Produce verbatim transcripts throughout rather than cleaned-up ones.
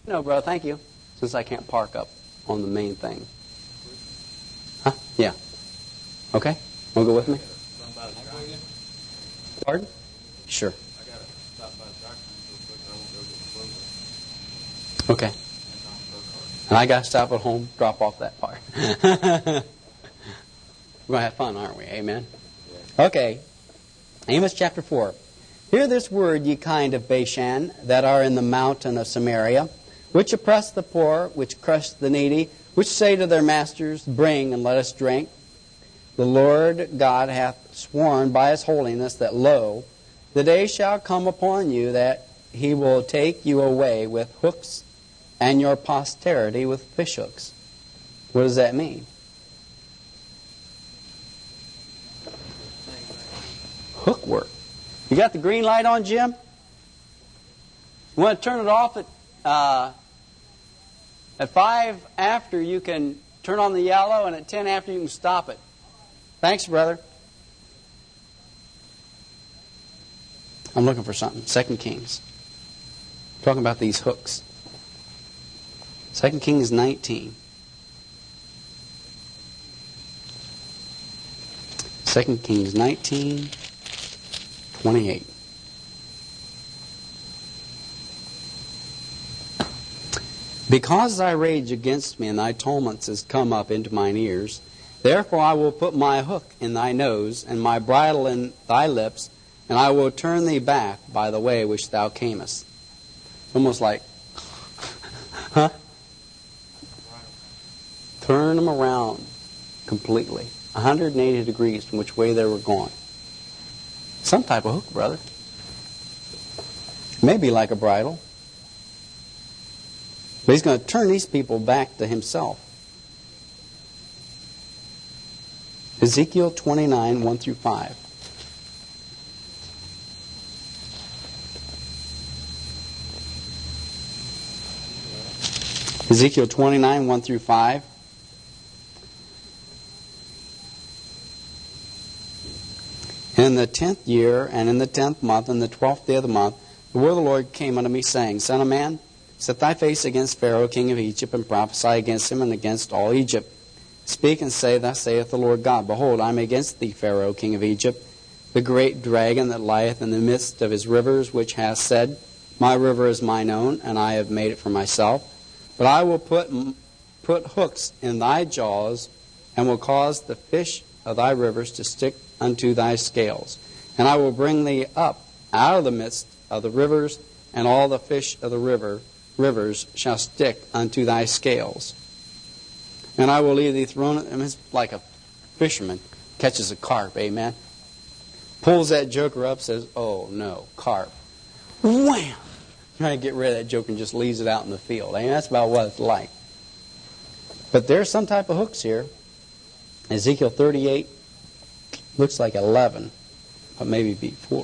No, bro, thank you. Since I can't park up on the main thing. Huh? Yeah. Okay. Want to go with me? Pardon? Sure. Okay. And I got to stop at home, drop off that part. We're going to have fun, aren't we? Amen? Okay. Amos chapter four. Hear this word, ye kind of Bashan, that are in the mountain of Samaria, which oppress the poor, which crush the needy, which say to their masters, bring and let us drink. The Lord God hath sworn by his holiness that, lo, the day shall come upon you that he will take you away with hooks, and your posterity with fishhooks. What does that mean? Hook work. You got the green light on, Jim? You want to turn it off at uh, at five after you can turn on the yellow, and at ten after you can stop it. Thanks, brother. I'm looking for something. Second Kings. I'm talking about these hooks. Second Kings nineteen. Second Kings nineteen, twenty-eight. Because thy rage against me and thy tumults is come up into mine ears, therefore I will put my hook in thy nose and my bridle in thy lips, and I will turn thee back by the way which thou camest. It's almost like, huh? Turn them around completely, one hundred eighty degrees from which way they were going. Some type of hook, brother. Maybe like a bridle. But he's going to turn these people back to himself. Ezekiel twenty-nine, one through five. Ezekiel twenty-nine, one through five. In the tenth year, and in the tenth month, and the twelfth day of the month, the word of the Lord came unto me, saying, Son of man, set thy face against Pharaoh, king of Egypt, and prophesy against him and against all Egypt. Speak and say, Thus saith the Lord God, Behold, I am against thee, Pharaoh, king of Egypt, the great dragon that lieth in the midst of his rivers, which hath said, My river is mine own, and I have made it for myself. But I will put put hooks in thy jaws, and will cause the fish of thy rivers to stick unto thy scales. And I will bring thee up out of the midst of the rivers, and all the fish of the river rivers shall stick unto thy scales. And I will leave thee thrown. I mean, it's like a fisherman catches a carp, amen? Pulls that joker up, says, oh no, carp. Wham! Trying to get rid of that joker and just leaves it out in the field. I mean, that's about what it's like. But there's some type of hooks here. Ezekiel thirty-eight looks like eleven, but maybe be four.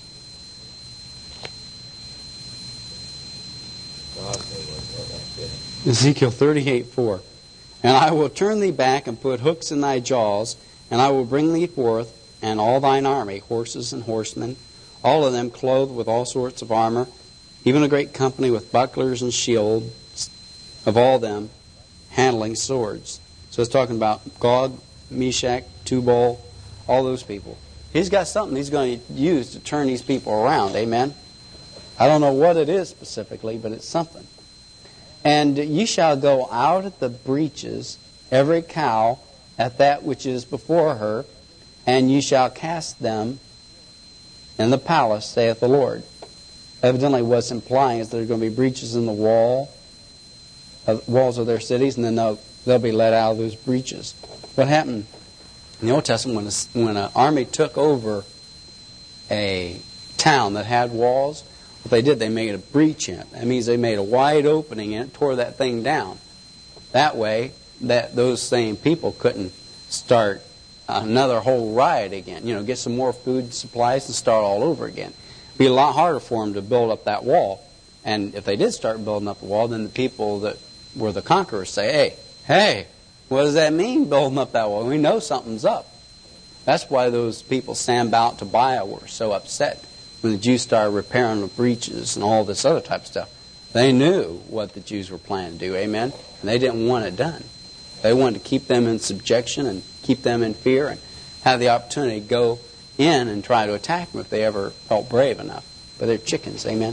Ezekiel thirty-eight, four. And I will turn thee back and put hooks in thy jaws, and I will bring thee forth, and all thine army, horses and horsemen, all of them clothed with all sorts of armor, even a great company with bucklers and shields, of all them handling swords. So it's talking about Gog, Meshach, Tubal, all those people. He's got something he's going to use to turn these people around, amen? I don't know what it is specifically, but it's something. And ye shall go out at the breaches, every cow at that which is before her, and ye shall cast them in the palace, saith the Lord. Evidently what's implying is there's going to be breaches in the wall, uh, walls of their cities, and then they'll, they'll be let out of those breaches. What happened in the Old Testament when, a, when an army took over a town that had walls, what they did, they made a breach in it. That means they made a wide opening in it, tore that thing down. That way, that those same people couldn't start another whole riot again. You know, get some more food supplies and start all over again. It'd be a lot harder for them to build up that wall. And if they did start building up the wall, then the people that were the conquerors say, hey, hey, what does that mean, building up that wall? We know something's up. That's why those people, Sanballat and Tobiah, were so upset when the Jews started repairing the breaches and all this other type of stuff. They knew what the Jews were planning to do, amen? And they didn't want it done. They wanted to keep them in subjection and keep them in fear and have the opportunity to go in and try to attack them if they ever felt brave enough. But they're chickens, amen?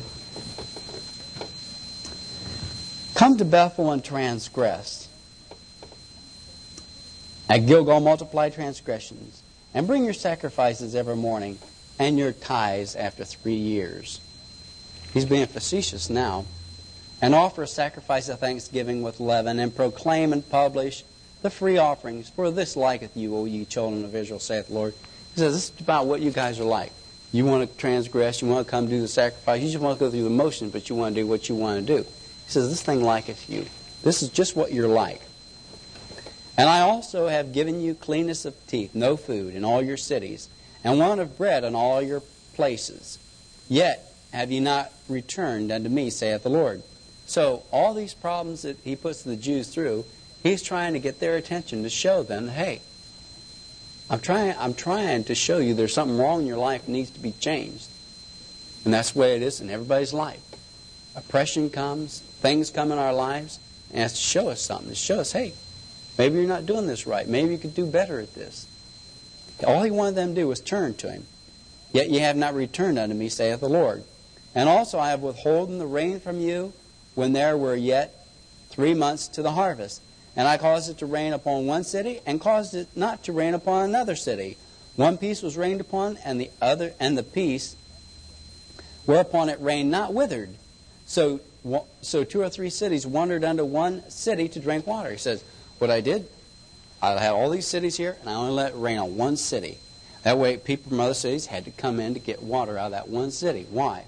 Come to Bethel and transgress. At Gilgal multiply transgressions, and bring your sacrifices every morning, and your tithes after three years. He's being facetious now. And offer a sacrifice of thanksgiving with leaven, and proclaim and publish the free offerings, for this liketh you, O ye children of Israel, saith the Lord. He says, this is about what you guys are like. You want to transgress, you want to come do the sacrifice, you just want to go through the motions, but you want to do what you want to do. He says, this thing liketh you. This is just what you're like. And I also have given you cleanness of teeth, no food in all your cities, and want of bread in all your places. Yet have ye not returned unto me, saith the Lord. So all these problems that he puts the Jews through, he's trying to get their attention to show them, hey, I'm trying, I'm trying to show you there's something wrong in your life that needs to be changed. And that's the way it is in everybody's life. Oppression comes, things come in our lives, and it has to show us something. To show us, hey, maybe you're not doing this right. Maybe you could do better at this. All he wanted them to do was turn to him. Yet ye have not returned unto me, saith the Lord. And also I have withholden the rain from you, when there were yet three months to the harvest. And I caused it to rain upon one city, and caused it not to rain upon another city. One piece was rained upon, and the other, and the piece whereupon it rained not withered. So, so two or three cities wandered unto one city to drink water. He says, what I did, I had all these cities here, and I only let it rain on one city. That way people from other cities had to come in to get water out of that one city. Why?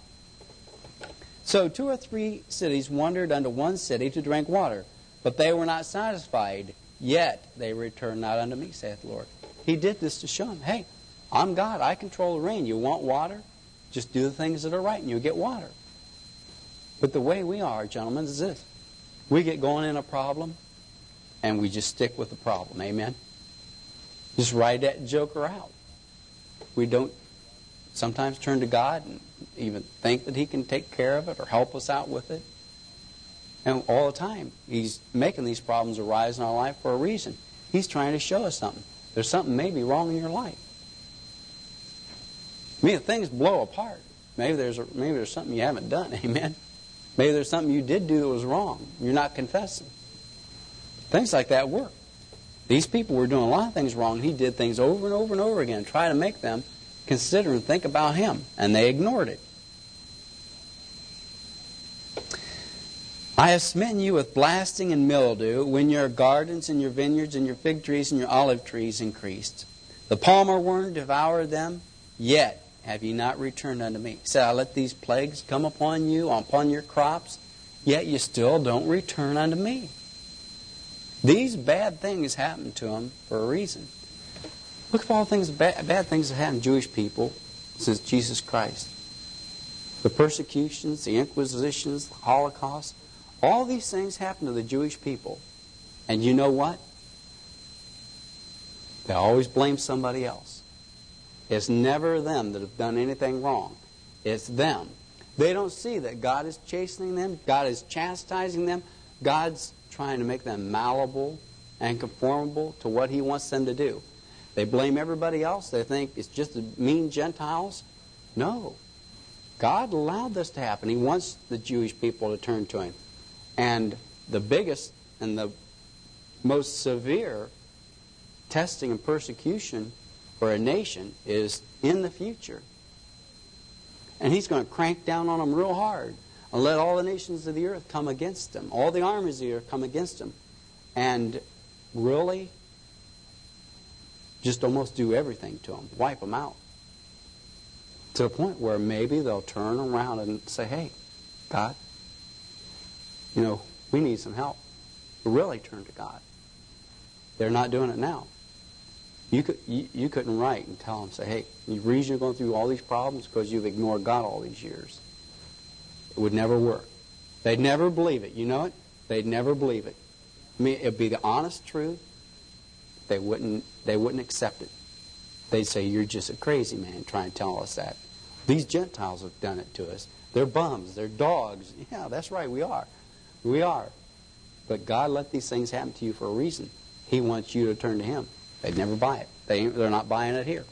So two or three cities wandered unto one city to drink water, but they were not satisfied, yet they returned not unto me, saith the Lord. He did this to show them, hey, I'm God, I control the rain. You want water? Just do the things that are right and you'll get water. But the way we are, gentlemen, is this. We get going in a problem, and we just stick with the problem, amen? Just ride that joker out. We don't sometimes turn to God and even think that he can take care of it or help us out with it. And all the time, he's making these problems arise in our life for a reason. He's trying to show us something. There's something maybe wrong in your life. I mean, if things blow apart, maybe there's a, maybe there's something you haven't done, amen? Maybe there's something you did do that was wrong. You're not confessing. Things like that work. These people were doing a lot of things wrong, and he did things over and over and over again, try to make them consider and think about him, and they ignored it. I have smitten you with blasting and mildew when your gardens and your vineyards and your fig trees and your olive trees increased. The palmer worm devoured them, yet have ye not returned unto me. He said, I let these plagues come upon you, upon your crops, yet you still don't return unto me. These bad things happened to them for a reason. Look at all the things, bad, bad things that happened to Jewish people since Jesus Christ. The persecutions, the inquisitions, the Holocaust, all these things happened to the Jewish people. And you know what? They always blame somebody else. It's never them that have done anything wrong. It's them. They don't see that God is chastening them, God is chastising them, God's trying to make them malleable and conformable to what he wants them to do. They blame everybody else. They think it's just the mean Gentiles. No. God allowed this to happen. He wants the Jewish people to turn to him. And the biggest and the most severe testing and persecution for a nation is in the future. And he's going to crank down on them real hard and let all the nations of the earth come against them. All the armies of the earth come against them. And really just almost do everything to them. Wipe them out. To the point where maybe they'll turn around and say, hey, God, you know, we need some help. Really turn to God. They're not doing it now. You, could, you, you couldn't write and tell them, say, hey, the reason you're going through all these problems is because you've ignored God all these years. It would never work. They'd never believe it. You know it? They'd never believe it. I mean, it'd be the honest truth. They wouldn't, they wouldn't accept it. They'd say, you're just a crazy man trying to tell us that. These Gentiles have done it to us. They're bums. They're dogs. Yeah, that's right. We are. We are. But God let these things happen to you for a reason. He wants you to turn to Him. They'd never buy it. They, they're not buying it here.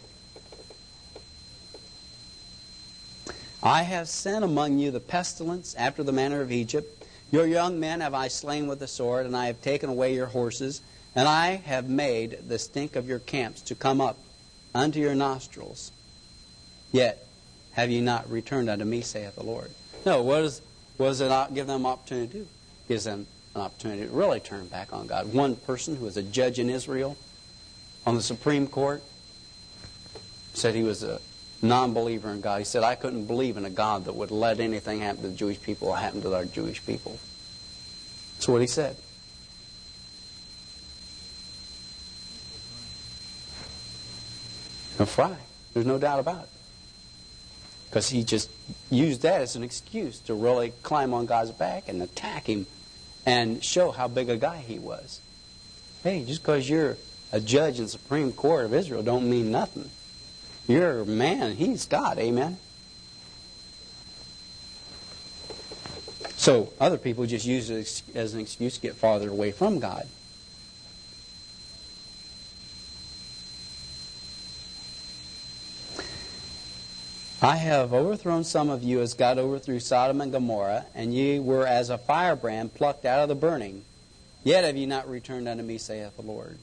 I have sent among you the pestilence after the manner of Egypt. Your young men have I slain with the sword, and I have taken away your horses, and I have made the stink of your camps to come up unto your nostrils. Yet have ye not returned unto me, saith the Lord. No, what, is, what does it not give them opportunity to do? It gives them an opportunity to really turn back on God. One person who was a judge in Israel on the Supreme Court said he was a non-believer in God. He said, I couldn't believe in a God that would let anything happen to the Jewish people or happen to our Jewish people. That's what he said. A fry. There's no doubt about it. Because he just used that as an excuse to really climb on God's back and attack Him and show how big a guy he was. Hey, just because you're a judge in the Supreme Court of Israel don't mean nothing. You're a man. He's God. Amen? So other people just use it as an excuse to get farther away from God. I have overthrown some of you as God overthrew Sodom and Gomorrah, and ye were as a firebrand plucked out of the burning. Yet have ye not returned unto me, saith the Lord.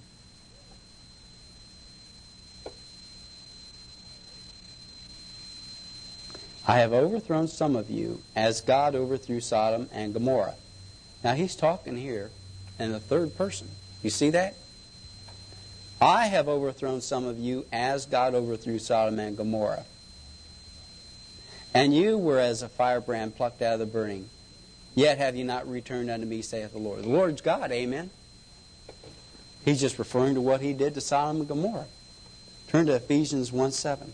I have overthrown some of you as God overthrew Sodom and Gomorrah. Now he's talking here in the third person. You see that? I have overthrown some of you as God overthrew Sodom and Gomorrah. And you were as a firebrand plucked out of the burning. Yet have ye not returned unto me, saith the Lord. The Lord's God, amen? He's just referring to what He did to Sodom and Gomorrah. Turn to Ephesians one seven.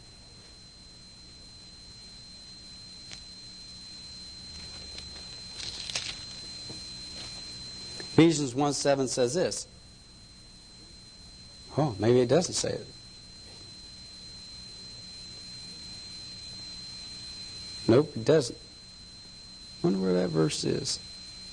Ephesians one seven says this. Oh, maybe it doesn't say it. Nope, it doesn't. I wonder where that verse is.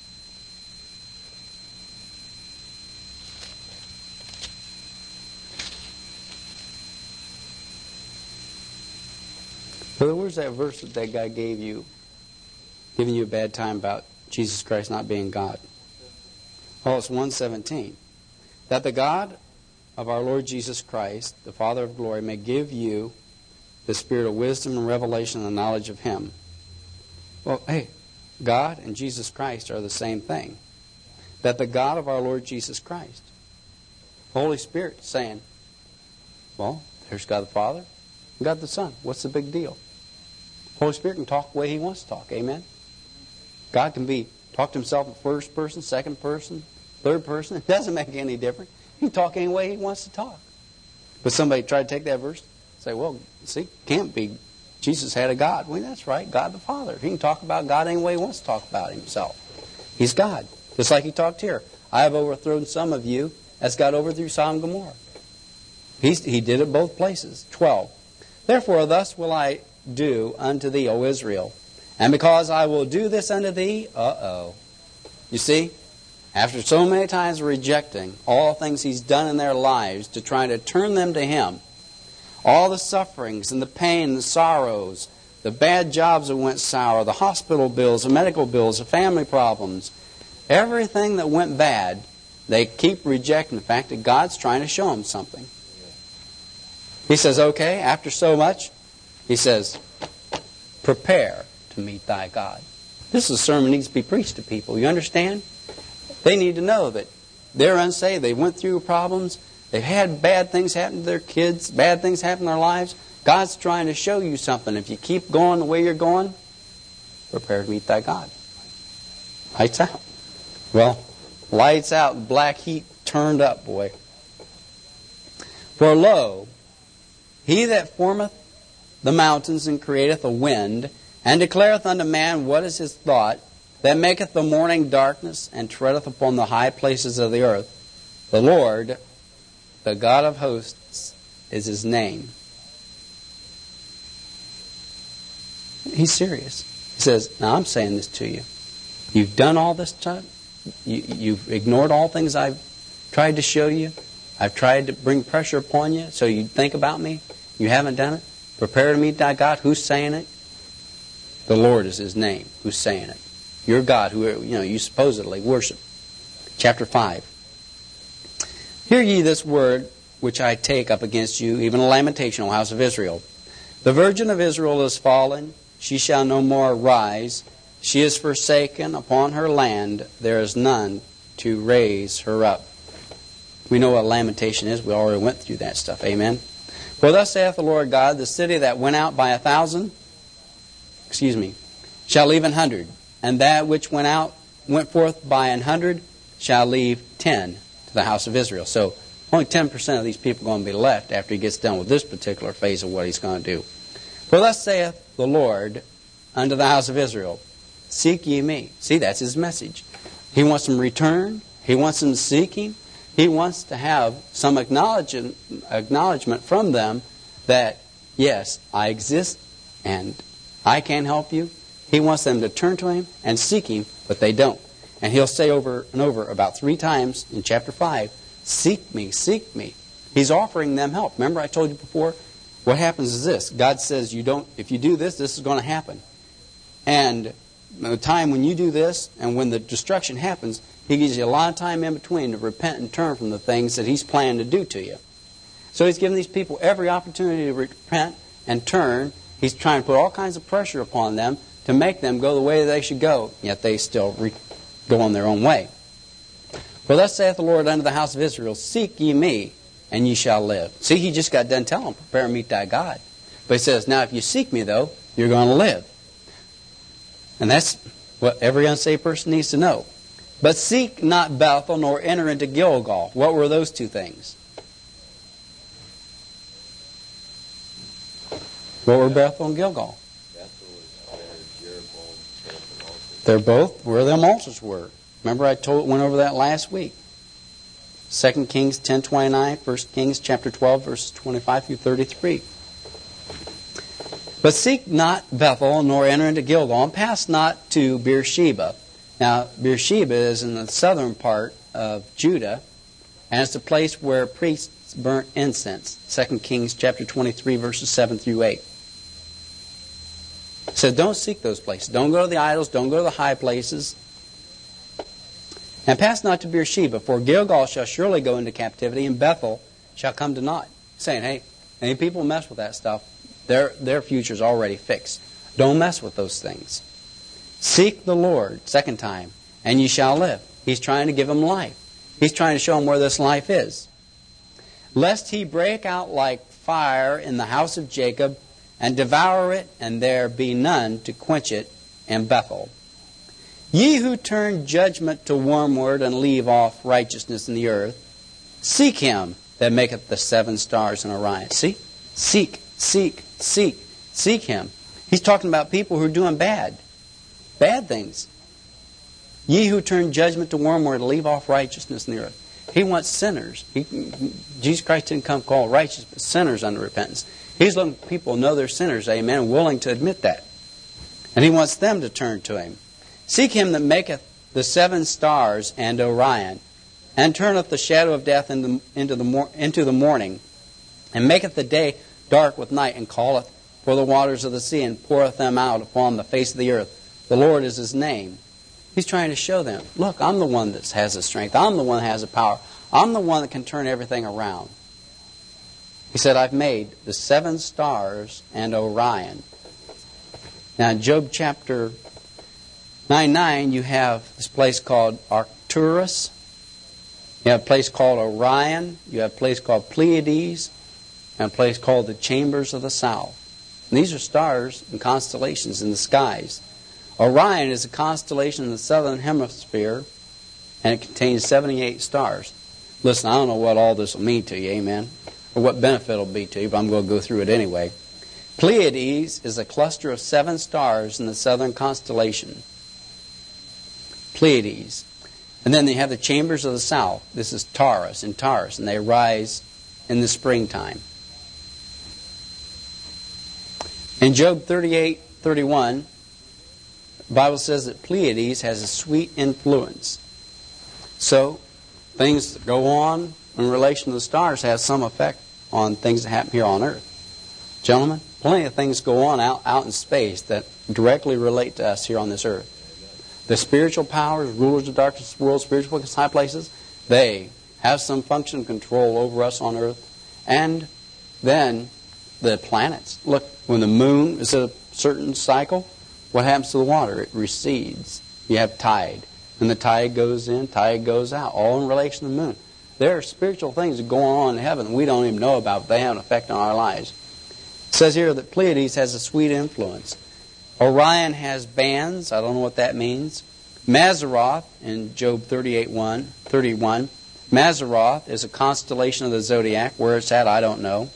Brother, where's that verse that that guy gave you, giving you a bad time about Jesus Christ not being God? Oh, it's one seventeen. That the God of our Lord Jesus Christ, the Father of glory, may give you the spirit of wisdom and revelation and the knowledge of Him. Well, hey, God and Jesus Christ are the same thing. That the God of our Lord Jesus Christ, the Holy Spirit, saying, well, there's God the Father and God the Son. What's the big deal? Holy Spirit can talk the way He wants to talk. Amen? God can be talk to Himself in first person, second person, third person. It doesn't make any difference. He can talk any way He wants to talk. But somebody try to take that verse and say, well, see, can't be. Jesus had a God. Well, that's right, God the Father. He can talk about God any way He wants to talk about Himself. He's God. Just like He talked here. I have overthrown some of you as God overthrew Sodom and Gomorrah. He's, he did it both places. twelve. Therefore, thus will I do unto thee, O Israel. And because I will do this unto thee, uh-oh. You see, after so many times rejecting all things He's done in their lives to try to turn them to Him, all the sufferings and the pain and the sorrows, the bad jobs that went sour, the hospital bills, the medical bills, the family problems, everything that went bad, they keep rejecting the fact that God's trying to show them something. He says, okay, after so much, He says, prepare to meet thy God. This is a sermon that needs to be preached to people. You understand? They need to know that they're unsaved. They went through problems. They've had bad things happen to their kids. Bad things happen in their lives. God's trying to show you something. If you keep going the way you're going, prepare to meet thy God. Lights out. Well, lights out, black heat turned up, boy. For lo, He that formeth the mountains and createth a wind, and declareth unto man what is his thought, that maketh the morning darkness, and treadeth upon the high places of the earth. The Lord, the God of hosts, is His name. He's serious. He says, now I'm saying this to you. You've done all this time. You, you've ignored all things I've tried to show you. I've tried to bring pressure upon you so you think about me. You haven't done it. Prepare to meet thy God. Who's saying it? The Lord is His name. Who's saying it? Your God, who you know you supposedly worship. Chapter five. Hear ye this word which I take up against you, even a lamentation, O house of Israel. The virgin of Israel is fallen. She shall no more rise. She is forsaken. Upon her land there is none to raise her up. We know what lamentation is. We already went through that stuff. Amen. For thus saith the Lord God, the city that went out by a thousand, excuse me, shall leave an hundred, and that which went out, went forth by an hundred, shall leave ten to the house of Israel. So only ten percent of these people are going to be left after He gets done with this particular phase of what He's going to do. For thus saith the Lord unto the house of Israel, seek ye me. See, that's His message. He wants them to return. He wants them to seek Him. He wants to have some acknowledgement, acknowledgement from them that, yes, I exist and I can help you. He wants them to turn to Him and seek Him, but they don't. And He'll say over and over about three times in chapter five, seek me, seek me. He's offering them help. Remember I told you before, what happens is this. God says, you don't. if you do this, this is going to happen. And the time when you do this and when the destruction happens, He gives you a lot of time in between to repent and turn from the things that He's planning to do to you. So He's giving these people every opportunity to repent and turn. He's trying to put all kinds of pressure upon them to make them go the way they should go, yet they still re- go on their own way. For thus saith the Lord unto the house of Israel, seek ye me, and ye shall live. See, He just got done telling them, prepare and meet thy God. But He says, now if you seek me, though, you're going to live. And that's what every unsaved person needs to know. But seek not Bethel, nor enter into Gilgal. What were those two things? What were Bethel and Gilgal? Bethel is where Jeroboam's temple altars. They're both where them altars were. Remember I told went over that last week. Second Kings ten twenty-nine, First Kings chapter twelve, verses twenty-five through thirty-three. But seek not Bethel, nor enter into Gilgal, and pass not to Beersheba. Now, Beersheba is in the southern part of Judah, and it's the place where priests burnt incense. Second Kings chapter twenty-three, verses seven through eight. So don't seek those places. Don't go to the idols. Don't go to the high places. And pass not to Beersheba, for Gilgal shall surely go into captivity, and Bethel shall come to naught. Saying, hey, any people mess with that stuff, their, their future's already fixed. Don't mess with those things. Seek the Lord, second time, and ye shall live. He's trying to give them life. He's trying to show them where this life is. Lest He break out like fire in the house of Jacob, and devour it, and there be none to quench it in Bethel. Ye who turn judgment to wormwood, and leave off righteousness in the earth, seek Him that maketh the seven stars in Orion. See? Seek, seek, seek. Seek Him. He's talking about people who are doing bad. Bad things. Ye who turn judgment to wormwood, leave off righteousness in the earth. He wants sinners. He, Jesus Christ didn't come call righteous, but sinners unto repentance. He's letting people know they're sinners, amen, willing to admit that. And He wants them to turn to Him. Seek Him that maketh the seven stars and Orion, and turneth the shadow of death into, into, the, into the morning, and maketh the day dark with night, and calleth for the waters of the sea, and poureth them out upon the face of the earth. The Lord is His name. He's trying to show them, look, I'm the one that has the strength. I'm the one that has the power. I'm the one that can turn everything around. He said, I've made the seven stars and Orion. Now in Job chapter nine nine, you have this place called Arcturus. You have a place called Orion. You have a place called Pleiades. And a place called the Chambers of the South. And these are stars and constellations in the skies. Orion is a constellation in the southern hemisphere, and it contains seventy-eight stars. Listen, I don't know what all this will mean to you, amen, or what benefit it will be to you, but I'm going to go through it anyway. Pleiades is a cluster of seven stars in the southern constellation. Pleiades. And then they have the Chambers of the South. This is Taurus and Taurus, and they rise in the springtime. In Job thirty-eight thirty-one, The Bible says that Pleiades has a sweet influence. So, things that go on in relation to the stars have some effect on things that happen here on Earth. Gentlemen, plenty of things go on out, out in space that directly relate to us here on this earth. The spiritual powers, rulers of darkness of the world, spiritual high places, they have some function and control over us on earth. And then the planets. Look, when the moon is a certain cycle, what happens to the water? It recedes. You have tide. And the tide goes in, tide goes out, all in relation to the moon. There are spiritual things that go on in heaven that we don't even know about, but they have an effect on our lives. It says here that Pleiades has a sweet influence. Orion has bands. I don't know what that means. Mazzaroth in Job thirty-eight one, thirty-one. Mazzaroth is a constellation of the zodiac. Where it's at, I don't know.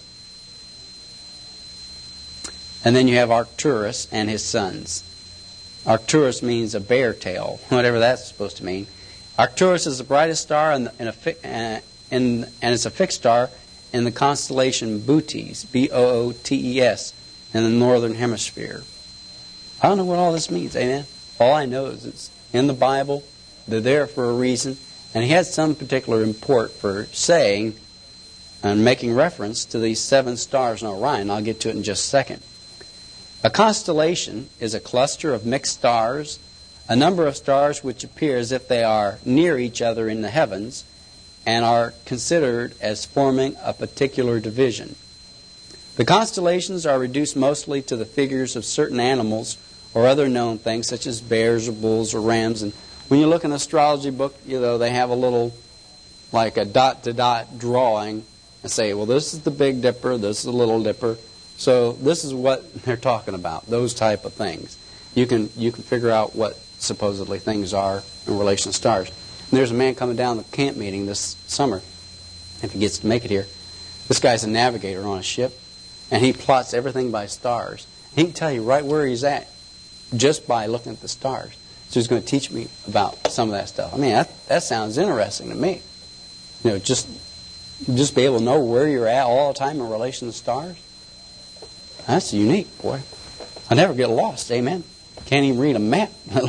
And then you have Arcturus and his sons. Arcturus means a bear tail, whatever that's supposed to mean. Arcturus is the brightest star in, the, in a fi- uh, in, and it's a fixed star in the constellation Bootes, B O O T E S, in the northern hemisphere. I don't know what all this means, amen? All I know is it's in the Bible, they're there for a reason, and he has some particular import for saying and making reference to these seven stars in Orion. I'll get to it in just a second. A constellation is a cluster of mixed stars, a number of stars which appear as if they are near each other in the heavens and are considered as forming a particular division. The constellations are reduced mostly to the figures of certain animals or other known things such as bears or bulls or rams. And when you look in an astrology book, you know, they have a little, like a dot-to-dot drawing and say, well, this is the Big Dipper, this is the Little Dipper. So this is what they're talking about, those type of things. You can you can figure out what supposedly things are in relation to stars. And there's a man coming down the camp meeting this summer, if he gets to make it here. This guy's a navigator on a ship, and he plots everything by stars. He can tell you right where he's at just by looking at the stars. So he's going to teach me about some of that stuff. I mean, that, that sounds interesting to me. You know, just just be able to know where you're at all the time in relation to stars. That's unique, boy. I never get lost, amen. Can't even read a map.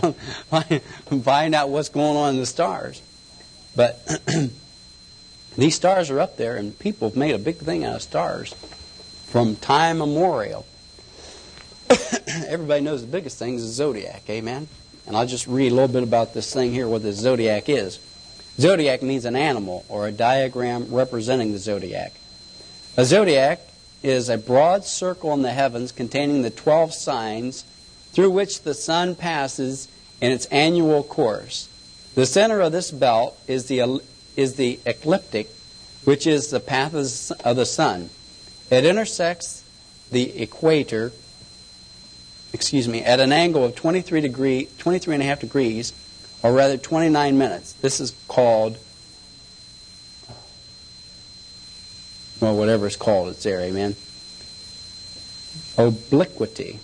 Find out what's going on in the stars. But these stars are up there, and people have made a big thing out of stars from time immemorial. Everybody knows the biggest thing is the zodiac, amen. And I'll just read a little bit about this thing here, what the zodiac is. Zodiac means an animal or a diagram representing the zodiac. A zodiac is a broad circle in the heavens containing the twelve signs through which the sun passes in its annual course. The center of this belt is the is the ecliptic, which is the path of the sun. It intersects the equator, excuse me, at an angle of twenty-three degree, twenty-three and a half degrees, or rather twenty-nine minutes. This is called, well, whatever it's called, it's there, amen. Obliquity.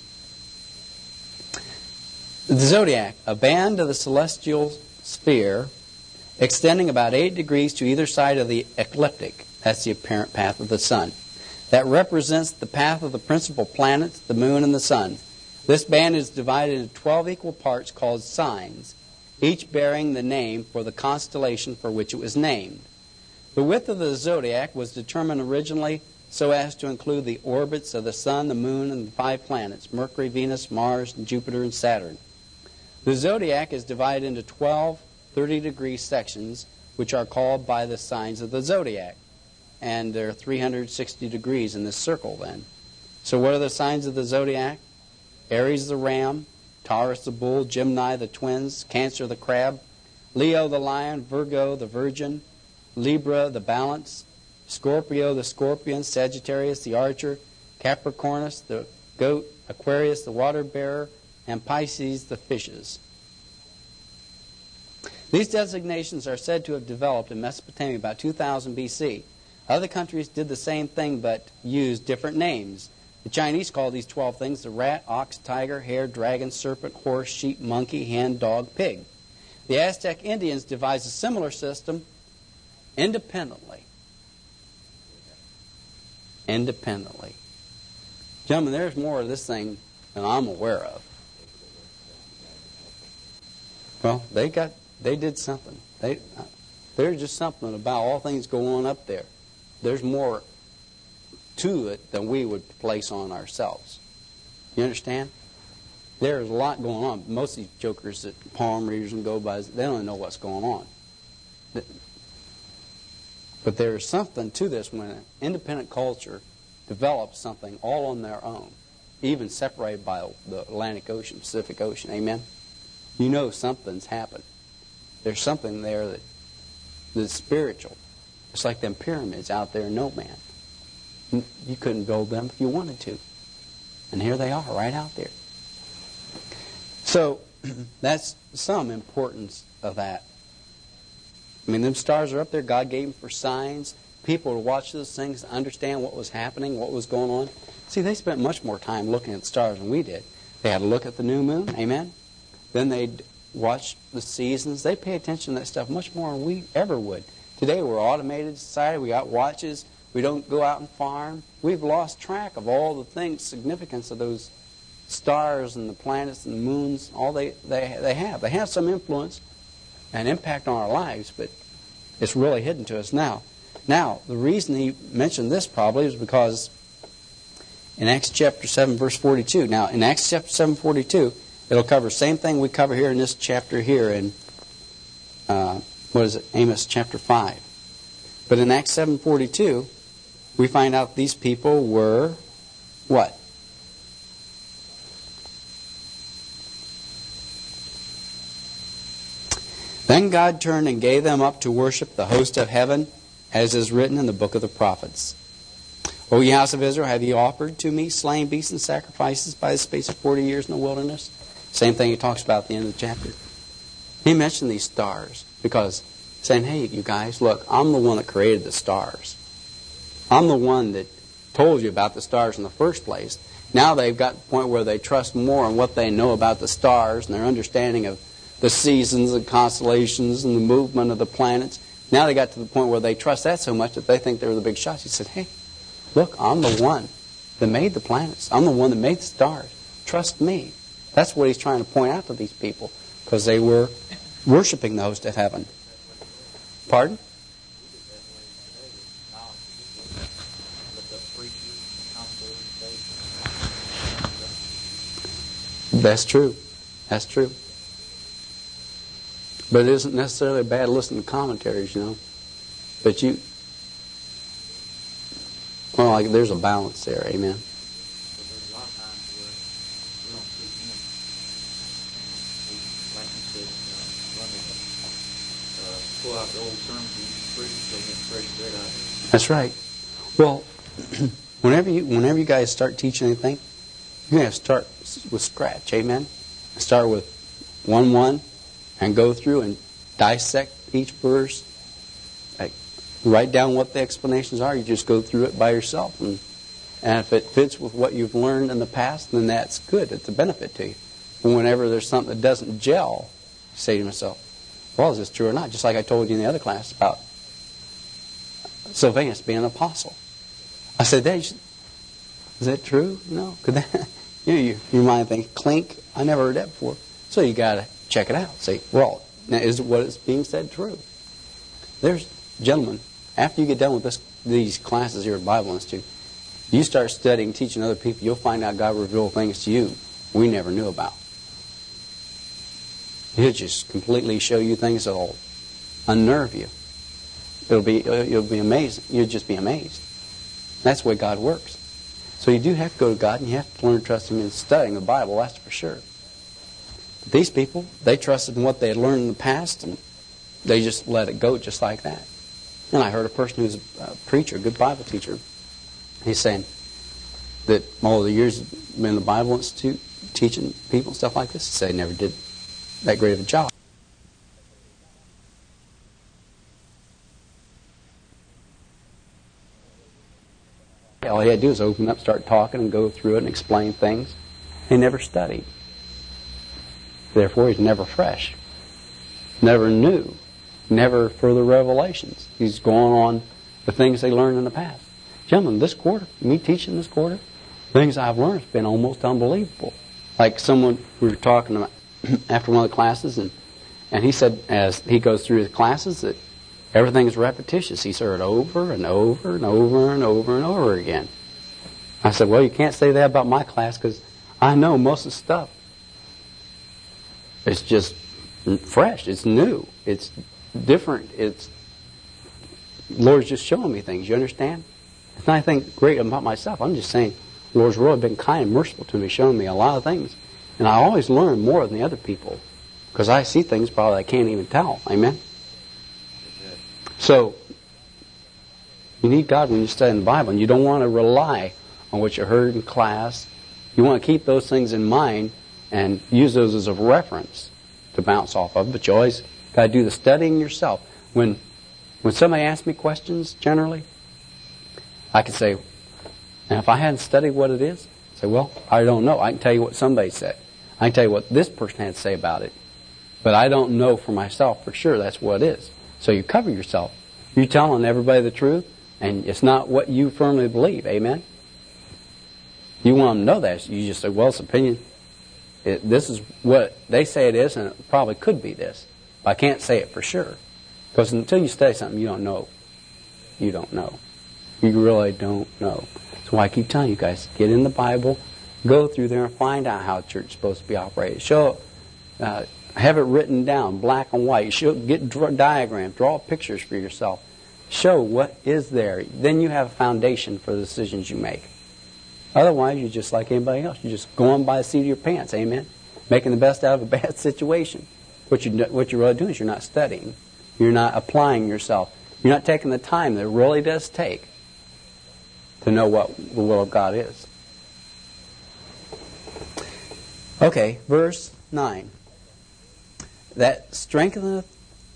The zodiac, a band of the celestial sphere extending about eight degrees to either side of the ecliptic, that's the apparent path of the sun, that represents the path of the principal planets, the moon and the sun. This band is divided into twelve equal parts called signs, each bearing the name for the constellation for which it was named. The width of the zodiac was determined originally so as to include the orbits of the sun, the moon, and the five planets, Mercury, Venus, Mars, and Jupiter, and Saturn. The zodiac is divided into twelve thirty-degree sections, which are called by the signs of the zodiac. And there are three hundred sixty degrees in this circle then. So what are the signs of the zodiac? Aries the ram, Taurus the bull, Gemini the twins, Cancer the crab, Leo the lion, Virgo the virgin, Libra the balance, Scorpio the scorpion, Sagittarius the archer, Capricornus the goat, Aquarius the water bearer, and Pisces the fishes. These designations are said to have developed in Mesopotamia about two thousand B C. Other countries did the same thing but used different names. The Chinese call these twelve things the rat, ox, tiger, hare, dragon, serpent, horse, sheep, monkey, hen, dog, pig. The Aztec Indians devised a similar system independently. Independently. Gentlemen, there's more of this thing than I'm aware of. Well, they got, they did something. They, uh, there's just something about all things going on up there. There's more to it than we would place on ourselves. You understand? There's a lot going on. Most of these jokers that palm readers and go-bys, they don't know what's going on. But there is something to this when an independent culture develops something all on their own, even separated by the Atlantic Ocean, Pacific Ocean. Amen? You know something's happened. There's something there that that's spiritual. It's like them pyramids out there in no man. You couldn't build them if you wanted to. And here they are, right out there. So, that's some importance of that. I mean, them stars are up there. God gave them for signs. People would watch those things, understand what was happening, what was going on. See, they spent much more time looking at the stars than we did. They had to look at the new moon. Amen? Then they'd watch the seasons. They pay attention to that stuff much more than we ever would. Today, we're automated society. We got watches. We don't go out and farm. We've lost track of all the things, significance of those stars and the planets and the moons. All they, they, they have. They have some influence and impact on our lives, but it's really hidden to us now. Now, the reason he mentioned this probably is because in Acts chapter seven, verse forty-two. Now, in Acts chapter seven, forty-two, it'll cover the same thing we cover here in this chapter here in, uh, what is it, Amos chapter five. But in Acts seven, forty-two, we find out these people were what? Then God turned and gave them up to worship the host of heaven, as is written in the book of the prophets. O ye house of Israel, have ye offered to me slain beasts and sacrifices by the space of forty years in the wilderness? Same thing he talks about at the end of the chapter. He mentioned these stars because saying, hey, you guys, look, I'm the one that created the stars. I'm the one that told you about the stars in the first place. Now they've got to the point where they trust more in what they know about the stars and their understanding of the seasons and constellations and the movement of the planets. Now they got to the point where they trust that so much that they think they're the big shots. He said, hey, look, I'm the one that made the planets. I'm the one that made the stars. Trust me. That's what he's trying to point out to these people because they were worshiping the host of heaven. Pardon? That's true. That's true. But it isn't necessarily bad listening to commentaries, you know. But you, well, like there's a balance there, amen. There's a lot of times where we don't sleep in. We, like you said, uh, run the, uh, pull out the old terms and fresh, so get fresh bread out of it. That's right. Well, whenever you whenever you guys start teaching anything, you're going to start with scratch, amen. Start with one one. And go through and dissect each verse. Like, write down what the explanations are. You just go through it by yourself. And, and if it fits with what you've learned in the past, then that's good. It's a benefit to you. And whenever there's something that doesn't gel, you say to yourself, well, is this true or not? Just like I told you in the other class about Sylvanus being an apostle. I said, is that true? No. Could that, you know, your, your mind thinks, clink, I never heard that before. So you got to check it out. Say, well, now is what is being said true? There's, gentlemen, after you get done with this, these classes here at Bible Institute, you start studying, teaching other people, you'll find out God revealed things to you we never knew about. He'll just completely show you things that'll unnerve you. It'll be, you'll be amazing. You'll just be amazed. That's the way God works. So you do have to go to God, and you have to learn to trust Him in studying the Bible, that's for sure. These people, they trusted in what they had learned in the past, and they just let it go just like that. And I heard a person who's a preacher, a good Bible teacher, he's saying that all the years been in the Bible Institute teaching people and stuff like this, he said he never did that great of a job. All he had to do was open up, start talking, and go through it and explain things. He never studied. Therefore, he's never fresh, never new, never further revelations. He's going on the things they learned in the past. Gentlemen, this quarter, me teaching this quarter, things I've learned has been almost unbelievable. Like someone, we were talking about after one of the classes, and And he said, as he goes through his classes, that everything's repetitious. He's heard over and over and over and over and over again. I said, well, you can't say that about my class because I know most of the stuff. It's just fresh. It's new. It's different. It's the Lord's just showing me things. You understand? It's not anything great about myself. I'm just saying the Lord's really been kind and merciful to me, showing me a lot of things. And I always learn more than the other people because I see things probably I can't even tell. Amen? So, you need God when you study the Bible, and you don't want to rely on what you heard in class. You want to keep those things in mind and use those as a reference to bounce off of, but you always got to do the studying yourself. When when somebody asks me questions, generally, I can say, and if I hadn't studied what it is, I say, well, I don't know. I can tell you what somebody said. I can tell you what this person had to say about it. But I don't know for myself for sure that's what it is. So you cover yourself. You're telling everybody the truth, and it's not what you firmly believe. Amen? You want them to know that. You just say, well, it's opinion. It, this is what they say it is, and it probably could be this. But I can't say it for sure. Because until you study something, you don't know. You don't know. You really don't know. That's why I keep telling you guys, get in the Bible, go through there and find out how the church is supposed to be operated. Show, uh, have it written down, black and white. Show, get draw, diagrams, draw pictures for yourself. Show what is there. Then you have a foundation for the decisions you make. Otherwise, you're just like anybody else. You're just going by the seat of your pants, amen? Making the best out of a bad situation. What, you, what you're really doing is you're not studying. You're not applying yourself. You're not taking the time that it really does take to know what the will of God is. Okay, verse nine. That strengtheneth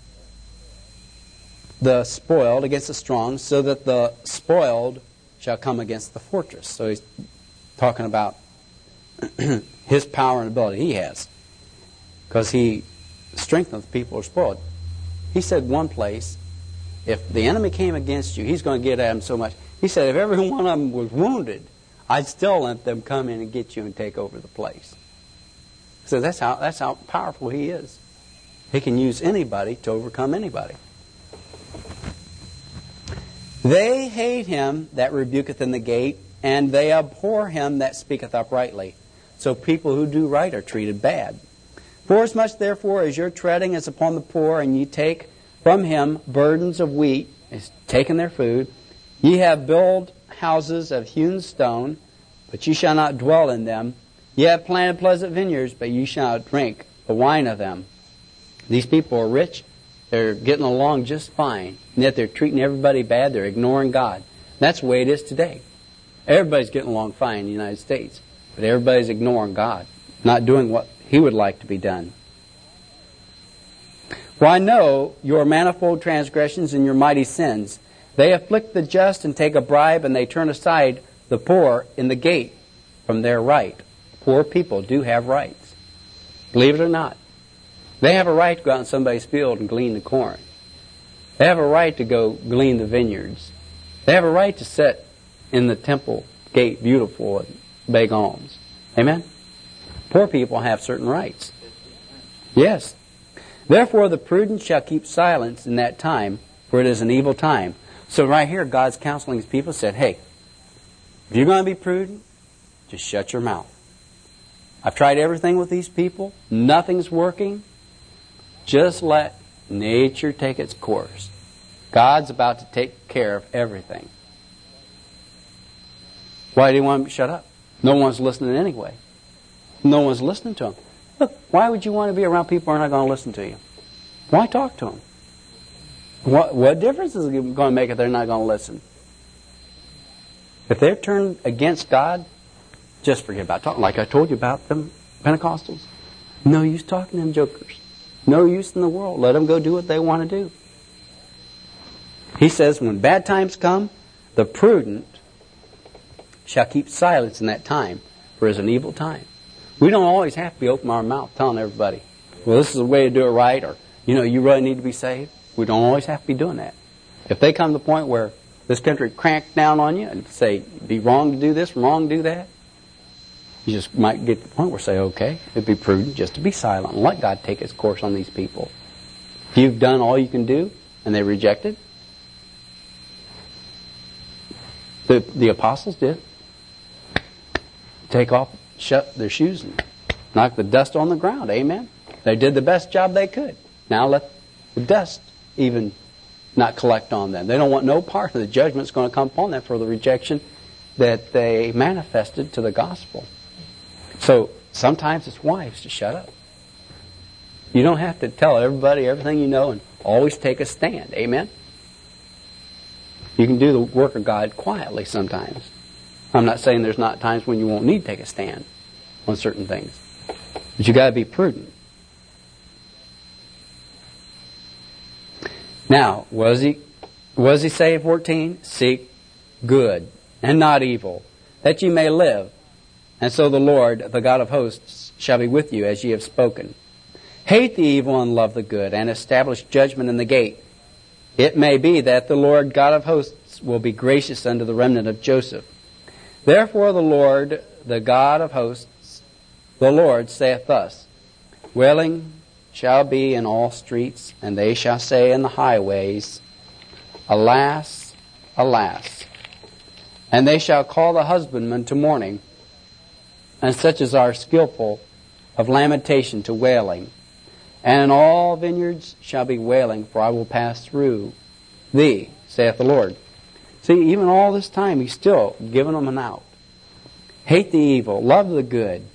the spoiled against the strong, so that the spoiled shall come against the fortress. So he's talking about his power and ability he has. Because he strengtheneth people who are spoiled. He said one place, if the enemy came against you, he's going to get at him so much. He said, if every one of them was wounded, I'd still let them come in and get you and take over the place. So that's how, that's how powerful he is. He can use anybody to overcome anybody. They hate him that rebuketh in the gate, and they abhor him that speaketh uprightly. So people who do right are treated bad. Forasmuch therefore as your treading is upon the poor, and ye take from him burdens of wheat, is taking their food, ye have built houses of hewn stone, but ye shall not dwell in them. Ye have planted pleasant vineyards, but ye shall not drink the wine of them. These people are rich. They're getting along just fine. And yet they're treating everybody bad. They're ignoring God. That's the way it is today. Everybody's getting along fine in the United States. But everybody's ignoring God. Not doing what He would like to be done. For I know your manifold transgressions and your mighty sins. They afflict the just and take a bribe, and they turn aside the poor in the gate from their right. Poor people do have rights. Believe it or not. They have a right to go out in somebody's field and glean the corn. They have a right to go glean the vineyards. They have a right to sit in the temple gate beautiful and beg alms. Amen? Poor people have certain rights. Yes. Therefore the prudent shall keep silence in that time, for it is an evil time. So right here, God's counseling His people, said, hey, if you're going to be prudent, just shut your mouth. I've tried everything with these people. Nothing's working. Just let nature take its course. God's about to take care of everything. Why do you want him to shut up? No one's listening anyway. No one's listening to him. Look, why would you want to be around people who are not going to listen to you? Why talk to them? What, what difference is it going to make if they're not going to listen? If they're turned against God, just forget about talking. Like I told you about them Pentecostals. No use talking to them jokers. No use in the world. Let them go do what they want to do. He says, when bad times come, the prudent shall keep silence in that time, for it is an evil time. We don't always have to be open our mouth telling everybody, well, this is the way to do it right, or, you know, you really need to be saved. We don't always have to be doing that. If they come to the point where this country cranks down on you and say, it'd be wrong to do this, wrong to do that, you just might get to the point where say, okay, it'd be prudent just to be silent and let God take His course on these people. If you've done all you can do and they reject it, the, the apostles did. Take off, shut their shoes and knock the dust on the ground. Amen? They did the best job they could. Now let the dust even not collect on them. They don't want no part of the judgment that's going to come upon them for the rejection that they manifested to the gospel. So sometimes it's wise to shut up. You don't have to tell everybody everything you know and always take a stand. Amen? You can do the work of God quietly sometimes. I'm not saying there's not times when you won't need to take a stand on certain things. But you got to be prudent. Now, what does he, what does he say in fourteen? Seek good and not evil, that ye may live. And so the Lord, the God of hosts, shall be with you as ye have spoken. Hate the evil and love the good, and establish judgment in the gate. It may be that the Lord God of hosts will be gracious unto the remnant of Joseph. Therefore the Lord, the God of hosts, the Lord saith thus, Wailing shall be in all streets, and they shall say in the highways, Alas, alas. And they shall call the husbandman to mourning, and such as are skillful of lamentation to wailing. And in all vineyards shall be wailing, for I will pass through thee, saith the Lord. See, even all this time, he's still giving them an out. Hate the evil, love the good.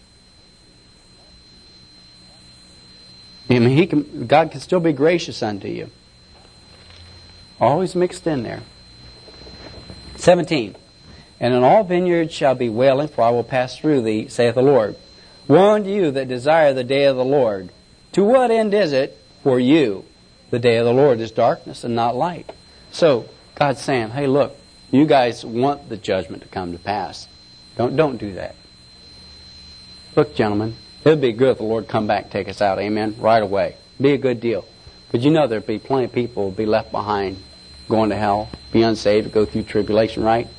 I mean, he can, God can still be gracious unto you. Always mixed in there. seventeen. And in all vineyards shall be wailing, for I will pass through thee, saith the Lord. Woe unto you that desire the day of the Lord. To what end is it for you? The day of the Lord is darkness and not light. So, God's saying, hey, look, you guys want the judgment to come to pass. Don't, don't do that. Look, gentlemen, it would be good if the Lord come back and take us out, amen, right away. Be a good deal. But you know there'd be plenty of people who would be left behind, going to hell, be unsaved, go through tribulation, right?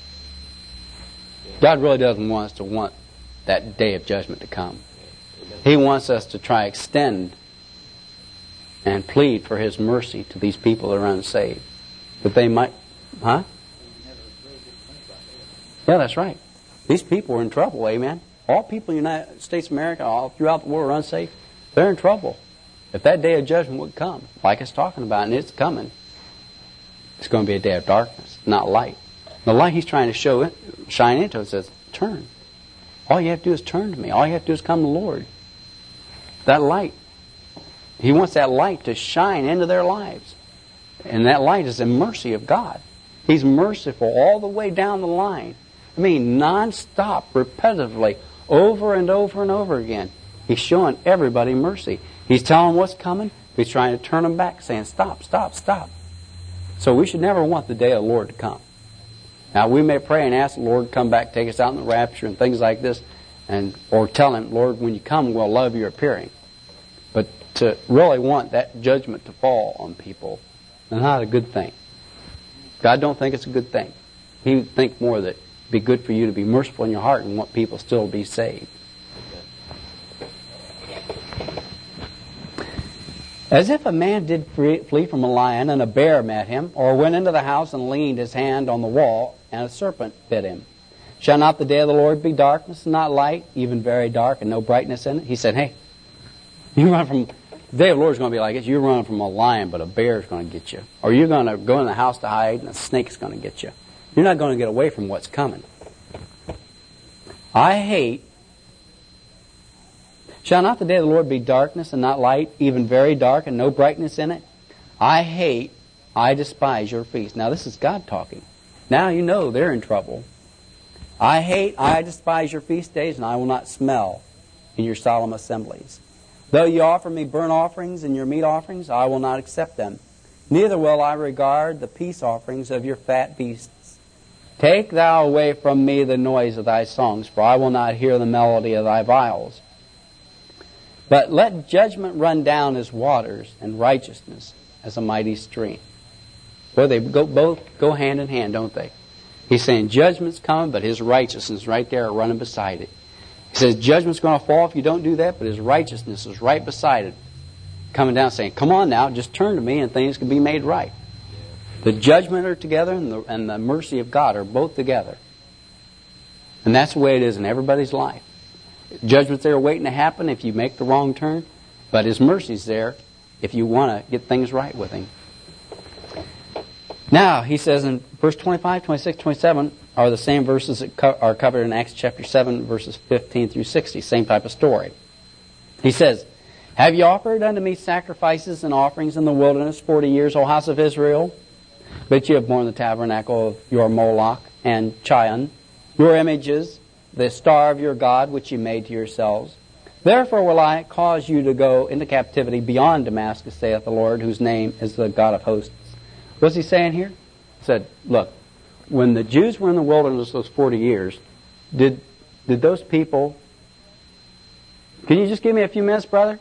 God really doesn't want us to want that day of judgment to come. He wants us to try extend and plead for His mercy to these people that are unsaved. That they might, huh? Yeah, that's right. These people are in trouble, amen? All people in the United States of America, all throughout the world are unsafe. They're in trouble. If that day of judgment would come, like it's talking about, and it's coming, it's going to be a day of darkness, not light. The light He's trying to show it, shine into it says, turn. All you have to do is turn to me. All you have to do is come to the Lord. That light. He wants that light to shine into their lives. And that light is the mercy of God. He's merciful all the way down the line. I mean, non-stop, repetitively, over and over and over again. He's showing everybody mercy. He's telling them what's coming. He's trying to turn them back, saying, stop, stop, stop. So we should never want the day of the Lord to come. Now, we may pray and ask the Lord to come back, take us out in the rapture and things like this, and or tell Him, Lord, when you come, we'll love your appearing. But to really want that judgment to fall on people is not a good thing. God don't think it's a good thing. He would think more that it'd be good for you to be merciful in your heart and want people still to be saved. As if a man did flee from a lion, and a bear met him, or went into the house and leaned his hand on the wall, and a serpent bit him. Shall not the day of the Lord be darkness and not light, even very dark, and no brightness in it? He said, hey, you run from, the day of the Lord is going to be like this. You're running from a lion, but a bear is going to get you. Or you're going to go in the house to hide, and a snake is going to get you. You're not going to get away from what's coming. I hate, shall not the day of the Lord be darkness and not light, even very dark, and no brightness in it? I hate, I despise your feast. Now this is God talking. Now you know they're in trouble. I hate, I despise your feast days, and I will not smell in your solemn assemblies. Though you offer me burnt offerings and your meat offerings, I will not accept them. Neither will I regard the peace offerings of your fat beasts. Take thou away from me the noise of thy songs, for I will not hear the melody of thy viols. But let judgment run down as waters, and righteousness as a mighty stream. Well, they go, both go hand in hand, don't they? He's saying judgment's coming, but His righteousness is right there running beside it. He says judgment's going to fall if you don't do that, but His righteousness is right beside it. coming down saying, come on now, just turn to me and things can be made right. The judgment are together and the, and the mercy of God are both together. And that's the way it is in everybody's life. Judgment's there waiting to happen if you make the wrong turn, but His mercy's there if you want to get things right with Him. Now, he says in verse twenty-five, twenty-six, twenty-seven are the same verses that co- are covered in Acts chapter seven, verses fifteen through sixty. Same type of story. He says, have you offered unto me sacrifices and offerings in the wilderness forty years, O house of Israel? But you have borne the tabernacle of your Moloch and Chion, your images, the star of your God, which you made to yourselves. Therefore will I cause you to go into captivity beyond Damascus, saith the Lord, whose name is the God of hosts. What's he saying here? He said, look, when the Jews were in the wilderness those forty years, did did those people... Can you just give me a few minutes, brother?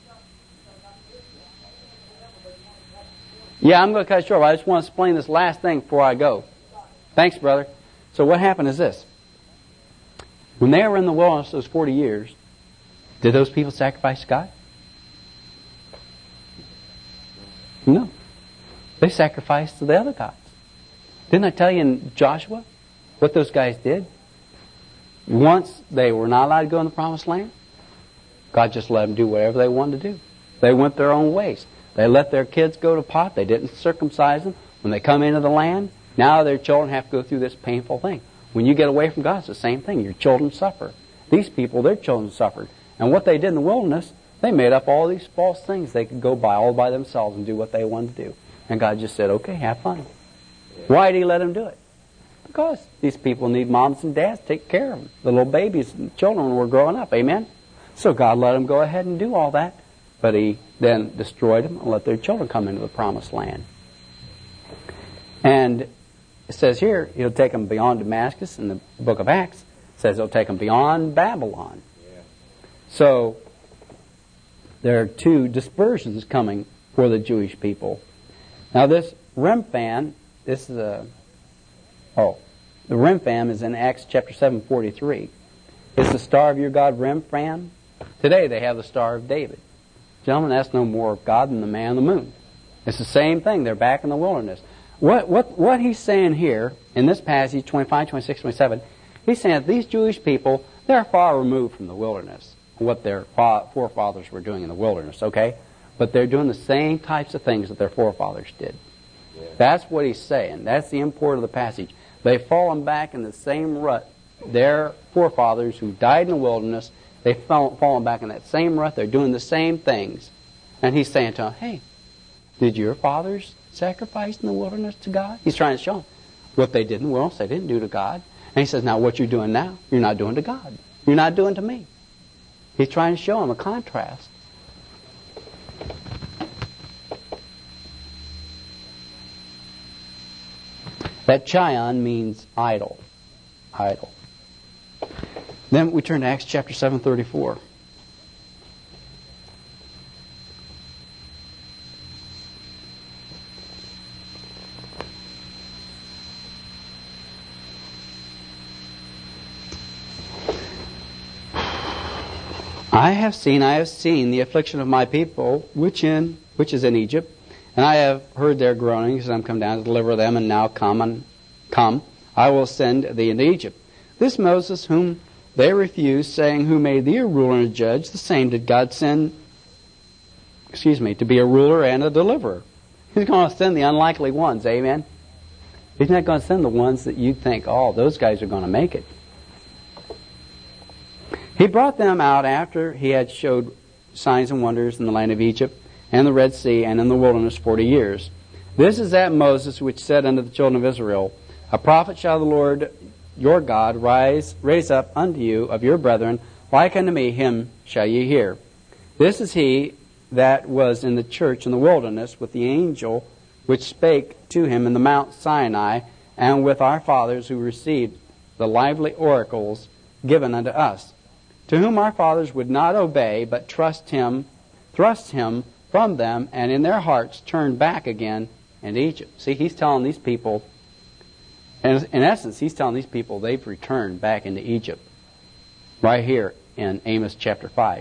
Yeah, I'm going to cut it short, but I just want to explain this last thing before I go. Thanks, brother. So what happened is this. When they were in the wilderness those forty years, did those people sacrifice to God? No. They sacrificed to the other gods. Didn't I tell you in Joshua what those guys did? Once they were not allowed to go in the promised land, God just let them do whatever they wanted to do. They went their own ways. They let their kids go to pot. They didn't circumcise them. When they come into the land, now their children have to go through this painful thing. When you get away from God, it's the same thing. Your children suffer. These people, their children suffered. And what they did in the wilderness, they made up all these false things they could go by all by themselves and do what they wanted to do. And God just said, okay, have fun. Why did He let them do it? Because these people need moms and dads to take care of them. The little babies and children were growing up. Amen? So God let them go ahead and do all that. But He then destroyed them and let their children come into the promised land. And it says here, He'll take them beyond Damascus. In the book of Acts, it says He'll take them beyond Babylon. Yeah. So there are two dispersions coming for the Jewish people. Now this Remphan, this is a, oh, the Remphan is in Acts chapter seven forty-three. It's the star of your God Remphan. Today they have the Star of David. Gentlemen, that's no more of God than the man on the moon. It's the same thing. They're back in the wilderness. What what what he's saying here in this passage, twenty-five, twenty-six, twenty-seven, he's saying that these Jewish people, they're far removed from the wilderness, what their forefathers were doing in the wilderness, okay? But they're doing the same types of things that their forefathers did. Yeah. That's what he's saying. That's the import of the passage. They've fallen back in the same rut. Their forefathers who died in the wilderness, they've fallen back in that same rut. They're doing the same things. And he's saying to them, hey, did your fathers sacrifice in the wilderness to God? He's trying to show them what they did in the wilderness, they didn't do to God. And he says, now what you're doing now, you're not doing to God. You're not doing to me. He's trying to show them a contrast. That Chion means idol. Idol. Then we turn to Acts chapter seven thirty-four. I have seen, I have seen the affliction of my people, which in which is in Egypt, and I have heard their groanings, and I'm come down to deliver them, and now come and come, I will send thee into Egypt. This Moses, whom they refused, saying, who made thee a ruler and a judge, the same did God send, excuse me, to be a ruler and a deliverer. He's going to send the unlikely ones, amen? He's not going to send the ones that you think, oh, those guys are going to make it. He brought them out after he had showed signs and wonders in the land of Egypt and the Red Sea and in the wilderness forty years. This is that Moses which said unto the children of Israel, a prophet shall the Lord your God rise, raise up unto you of your brethren, like unto me, him shall ye hear. This is he that was in the church in the wilderness with the angel which spake to him in the Mount Sinai, and with our fathers who received the lively oracles given unto us, to whom our fathers would not obey, but trust him, thrust him from them, and in their hearts turned back again into Egypt. See, he's telling these people, and in essence, he's telling these people they've returned back into Egypt. Right here in Amos chapter five. It's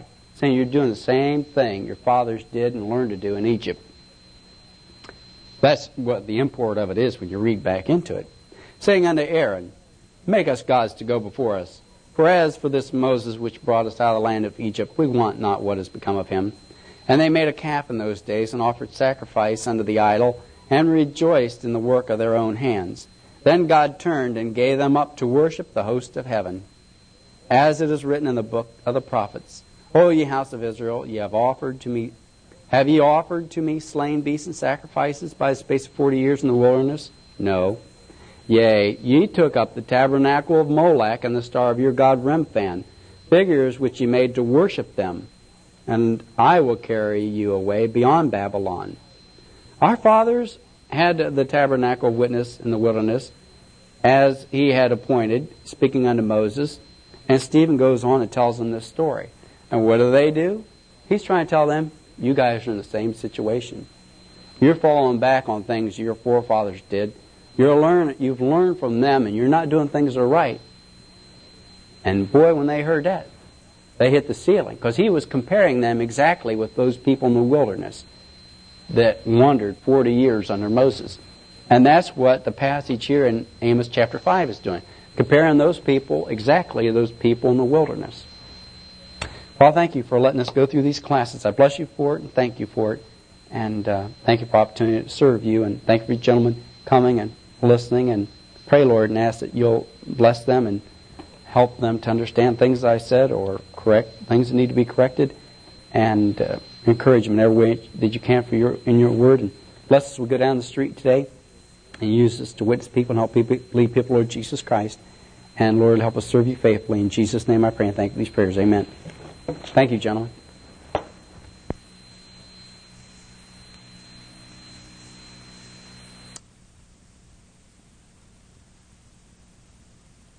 saying you're doing the same thing your fathers did and learned to do in Egypt. That's what the import of it is when you read back into it. Saying unto Aaron, make us gods to go before us. For as for this Moses which brought us out of the land of Egypt, we want not what has become of him. And they made a calf in those days, and offered sacrifice unto the idol, and rejoiced in the work of their own hands. Then God turned and gave them up to worship the host of heaven. As it is written in the book of the prophets, O ye house of Israel, ye have offered to me Have ye offered to me slain beasts and sacrifices by the space of forty years in the wilderness? No. Yea, ye took up the tabernacle of Moloch and the star of your god Remphan, figures which ye made to worship them, and I will carry you away beyond Babylon. Our fathers had the tabernacle of witness in the wilderness, as he had appointed, speaking unto Moses, and Stephen goes on and tells them this story. And what do they do? He's trying to tell them, you guys are in the same situation. You're falling back on things your forefathers did. You're learn, you've learned from them, and you're not doing things that are right. And boy, when they heard that, they hit the ceiling, because he was comparing them exactly with those people in the wilderness that wandered forty years under Moses. And that's what the passage here in Amos chapter five is doing, comparing those people exactly to those people in the wilderness. Well, thank you for letting us go through these classes. I bless you for it and thank you for it. And uh, thank you for the opportunity to serve you. And thank you for you gentlemen coming and listening. And pray, Lord, and ask that you'll bless them and help them to understand things that I said or correct things that need to be corrected. And uh, encourage them in every way that you can for your in your word. And bless us as we go down the street today and use us to witness people and help people lead people, Lord Jesus Christ. And Lord, help us serve you faithfully. In Jesus' name I pray and thank you for these prayers. Amen. Thank you, gentlemen.